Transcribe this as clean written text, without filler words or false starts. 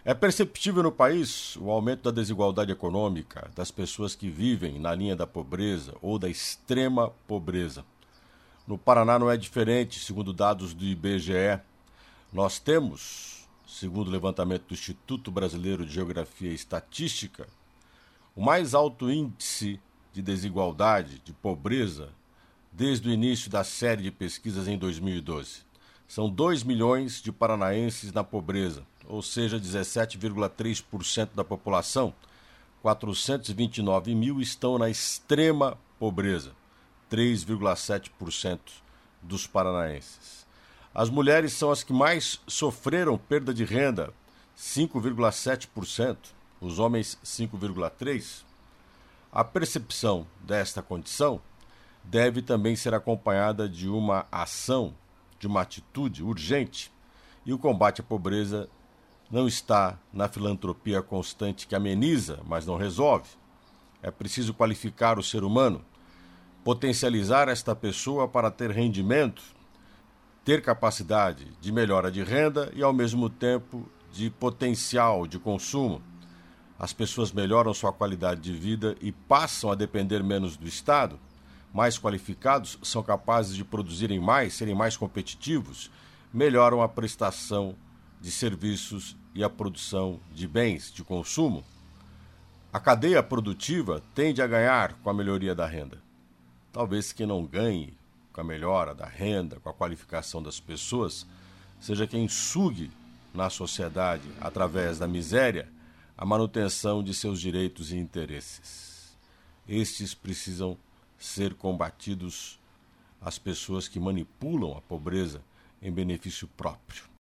É perceptível no país o aumento da desigualdade econômica das pessoas que vivem na linha da pobreza ou da extrema pobreza. No Paraná não é diferente, segundo dados do IBGE. Nós temos, segundo o levantamento do Instituto Brasileiro de Geografia e Estatística, o mais alto índice de desigualdade, de pobreza, desde o início da série de pesquisas em 2012. São 2 milhões de paranaenses na pobreza, ou seja, 17,3% da população. 429 mil estão na extrema pobreza, 3,7% dos paranaenses. As mulheres são as que mais sofreram perda de renda, 5,7%, os homens 5,3%. A percepção desta condição deve também ser acompanhada de uma ação, de uma atitude urgente, e o combate à pobreza não está na filantropia constante que ameniza, mas não resolve. É preciso qualificar o ser humano, potencializar esta pessoa para ter rendimento, ter capacidade de melhora de renda e, ao mesmo tempo, de potencial de consumo. As pessoas melhoram sua qualidade de vida e passam a depender menos do Estado. Mais qualificados são capazes de produzirem mais, serem mais competitivos, melhoram a prestação de serviços e a produção de bens de consumo. A cadeia produtiva tende a ganhar com a melhoria da renda. Talvez quem não ganhe com a melhora da renda, com a qualificação das pessoas, seja quem sugue na sociedade, através da miséria, a manutenção de seus direitos e interesses. Estes precisam ser combatidos, as pessoas que manipulam a pobreza em benefício próprio.